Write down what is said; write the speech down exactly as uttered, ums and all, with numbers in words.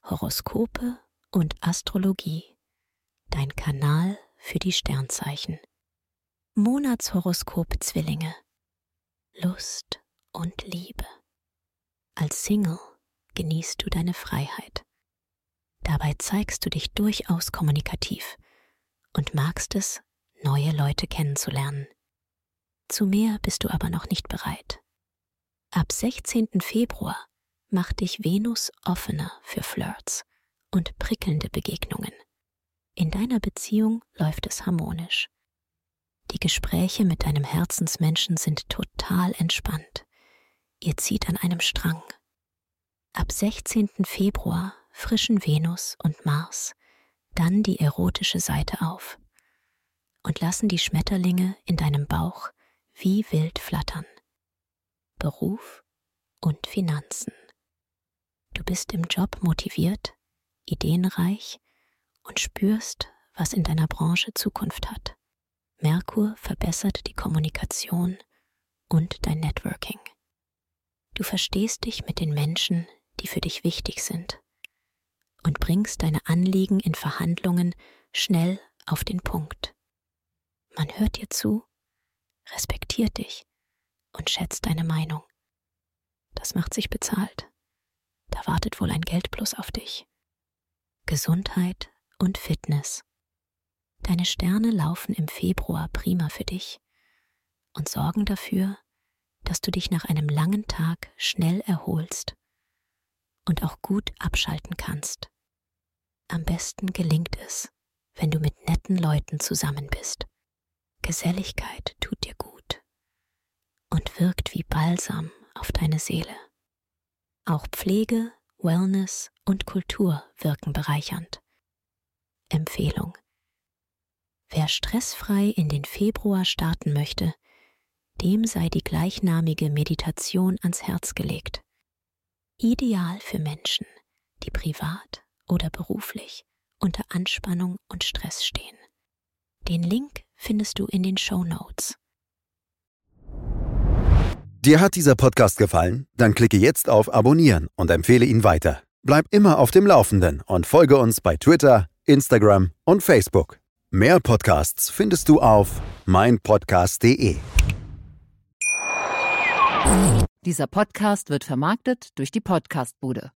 Horoskope und Astrologie, dein Kanal für die Sternzeichen. Monatshoroskop Zwillinge. Lust und Liebe. Als Single genießt du deine Freiheit. Dabei zeigst du dich durchaus kommunikativ und magst es, neue Leute kennenzulernen. Zu mehr bist du aber noch nicht bereit. Ab sechzehnten Februar macht dich Venus offener für Flirts und prickelnde Begegnungen. In deiner Beziehung läuft es harmonisch. Die Gespräche mit deinem Herzensmenschen sind total entspannt. Ihr zieht an einem Strang. Ab sechzehnten Februar frischen Venus und Mars dann die erotische Seite auf und lassen die Schmetterlinge in deinem Bauch wie wild flattern. Beruf und Finanzen. Du bist im Job motiviert, ideenreich und spürst, was in deiner Branche Zukunft hat. Merkur verbessert die Kommunikation und dein Networking. Du verstehst dich mit den Menschen, die für dich wichtig sind, und bringst deine Anliegen in Verhandlungen schnell auf den Punkt. Man hört dir zu, respektiert dich und schätzt deine Meinung. Das macht sich bezahlt. Da wartet wohl ein Geldplus auf dich. Gesundheit und Fitness. Deine Sterne laufen im Februar prima für dich und sorgen dafür, dass du dich nach einem langen Tag schnell erholst und auch gut abschalten kannst. Am besten gelingt es, wenn du mit netten Leuten zusammen bist. Geselligkeit tut dir gut und wirkt wie Balsam auf deine Seele. Auch Pflege, Wellness und Kultur wirken bereichernd. Empfehlung: Wer stressfrei in den Februar starten möchte, dem sei die gleichnamige Meditation ans Herz gelegt. Ideal für Menschen, die privat oder beruflich unter Anspannung und Stress stehen. Den Link findest du in den Shownotes. Dir hat dieser Podcast gefallen? Dann klicke jetzt auf Abonnieren und empfehle ihn weiter. Bleib immer auf dem Laufenden und folge uns bei Twitter, Instagram und Facebook. Mehr Podcasts findest du auf meinpodcast punkt de. Dieser Podcast wird vermarktet durch die Podcast-Bude.